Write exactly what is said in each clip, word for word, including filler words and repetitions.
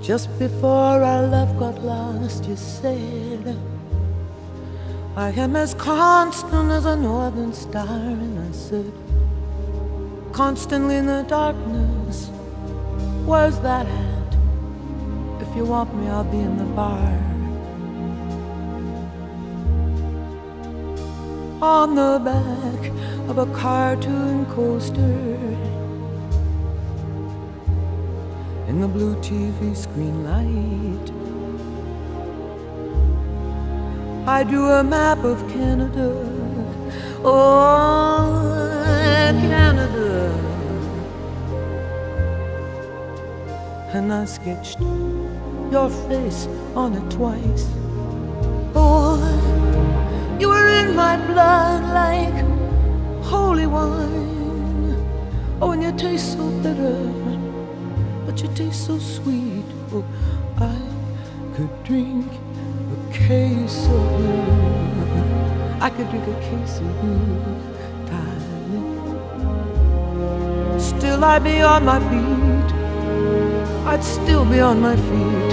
Just before our love got lost, you said, I am as constant as a northern star. And I said, constantly in the darkness, where's that at? If you want me, I'll be in the bar. On the back of a cartoon coaster, in the blue T V screen light, I drew a map of Canada. Oh, Canada. And I sketched your face on it twice. Oh, you were in my blood like holy wine. Oh, and you taste so bitter, but you taste so sweet. Oh, I could drink a case of you. I could drink a case of you, darling. Still I'd be on my feet. I'd still be on my feet.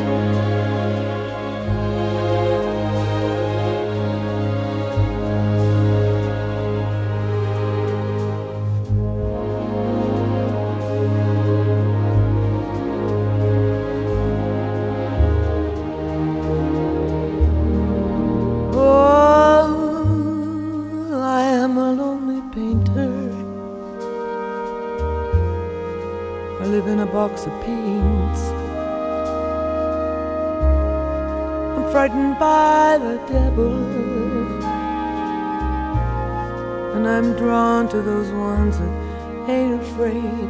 I live in a box of paints. I'm frightened by the devil, and I'm drawn to those ones that ain't afraid.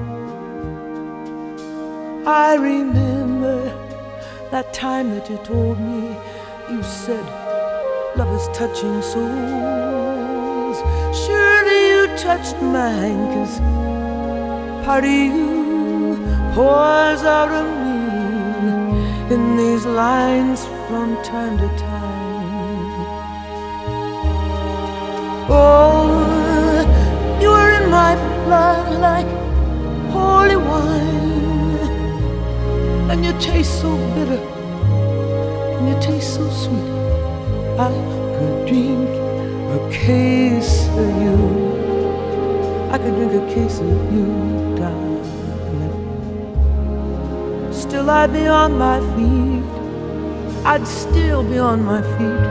I remember that time that you told me, you said, love is touching souls. Surely you touched mine, 'cause part of you pours out of me in these lines from time to time. Oh, you are in my blood like holy wine, and you taste so bitter, and you taste so sweet. I could drink a case of you. I could drink a case of you, darling. Still I'd be on my feet. I'd still be on my feet.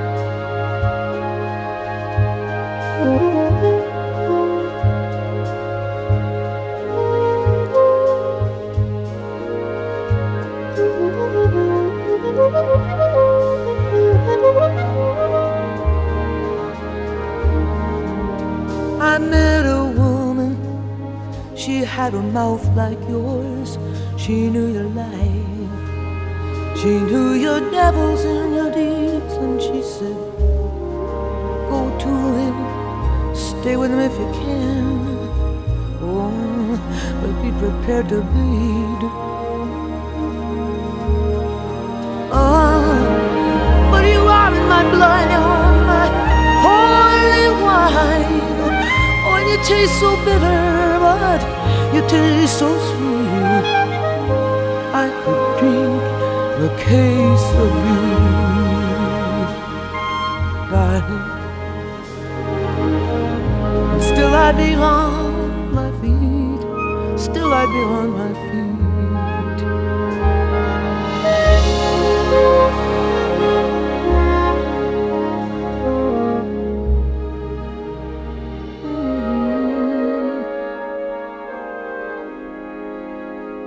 I met a woman, she had a mouth like yours. She knew your life, she knew your devils and your deeds. And she said, go to him, stay with him if you can. Oh, but be prepared to bleed. Oh, but you are in my blood, you're my holy wine. Oh, and you taste so bitter, but you taste so sweet. I could drink a case of you, darling. And still I'd be on my feet. Still I'd be on my feet.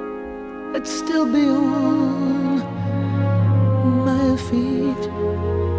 I'd still be on my feet.